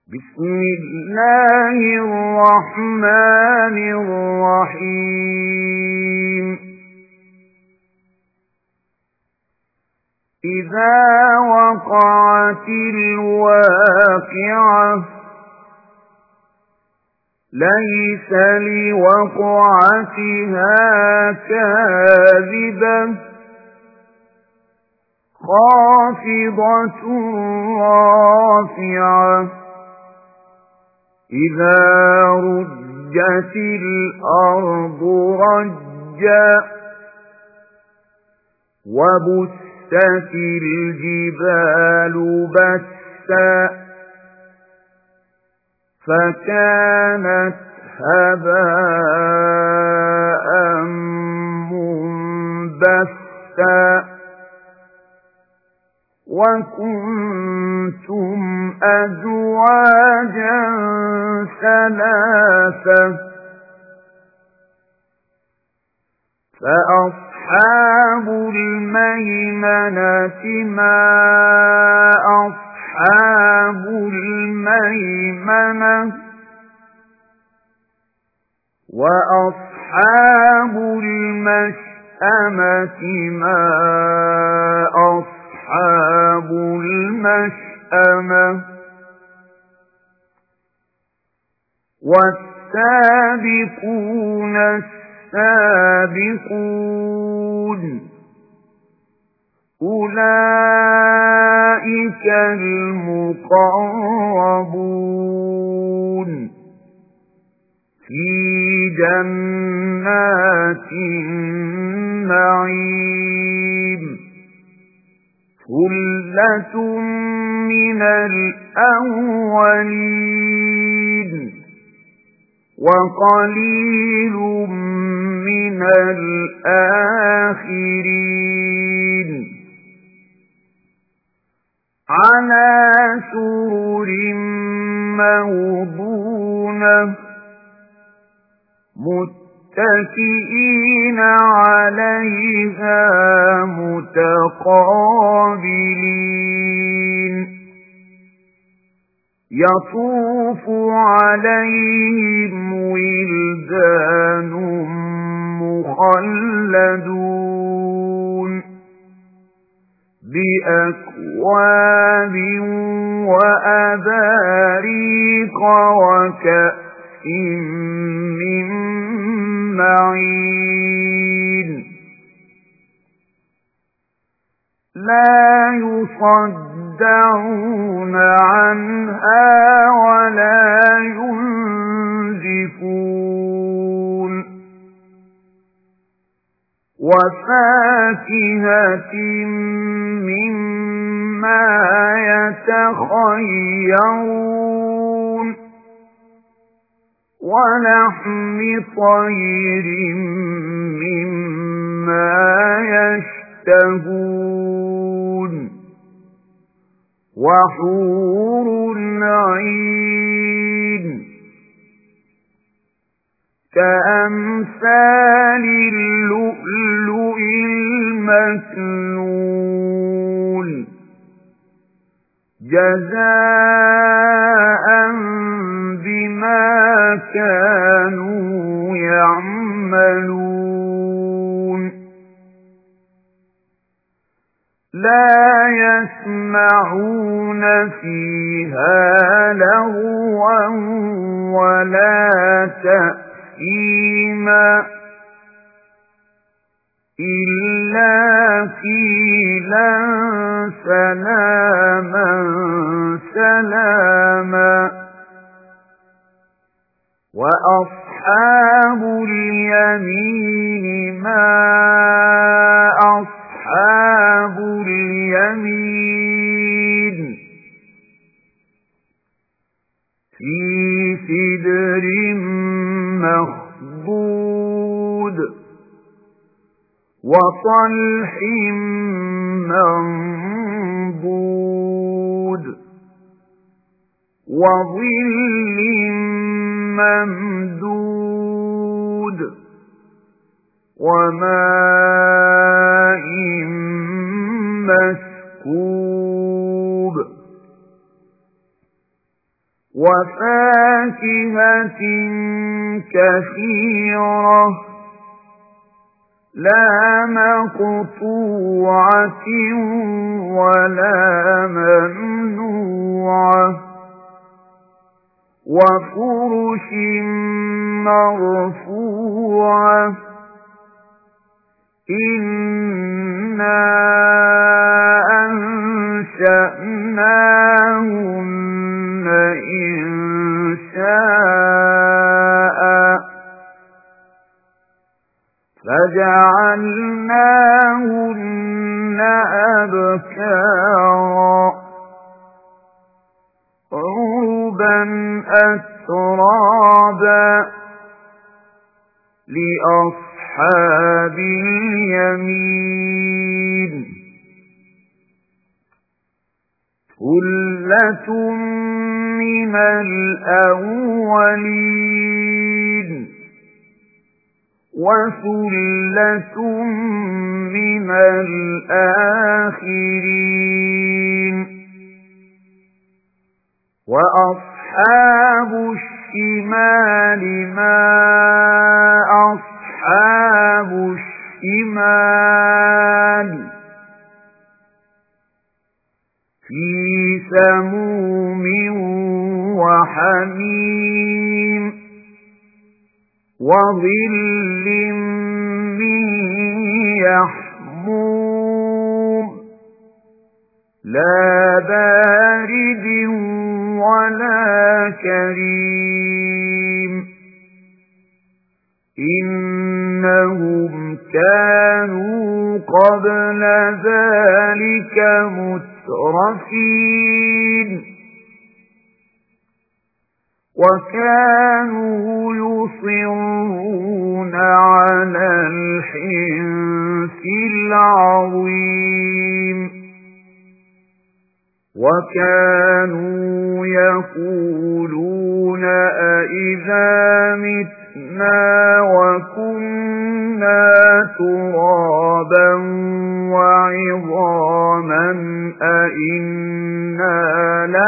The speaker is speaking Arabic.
بسم الله الرحمن الرحيم إذا وقعت الواقعة ليس لوقعتها كاذبة خافضة رافعة إذا رجت الأرض رجا وبست الجبال بسا فكانت هباء منبثا وكنتم أزواجا ثلاثة فأصحاب الميمنة ما أصحاب الميمنة وأصحاب المشأمة ما أصحاب المشأمة والسابقون السابقون أولئك المقربون في جنات النعيم ثلة من الأولين وقليل من الآخرين على سرر موضونة متكئين عليها متقابلين يطوف عليهم ولدان مخلدون بأكواب وأباريق وكأس من معين لا يصدعون عنها ولا ينزفون وفاكهة مما يتخيرون ولحم طير مما يشتهون وحور عين كأمثال اللؤلؤ المكنون جزاء بما كانوا يعملون لا يسمعون فيها لغوا ولا تأثيما إلا قيلا سلاما سلاما وأصحاب اليمين ما أصحاب اليمين في سدر مخضود وطلح منضود وظل ممدود وماء مسكوب وفاكهة كثيرة لا مقطوعة ولا ممنوعة وفرش مرفوعة إنا أنشأناهن إنشاء فجعلناهن أبكارا عربا أترابا لأصحاب اليمين ثلة من الأولين وثلة من الآخرين وأصحاب الشمال ما أصحاب الشمال في سموم وحميم وظل من يحموم لا بارد ولا كريم إنهم كانوا قبل ذلك مترفين وكانوا يصرون على الحنث العظيم وكانوا يقولون أئذا متنا وكنا ترابا وعظاما أئنا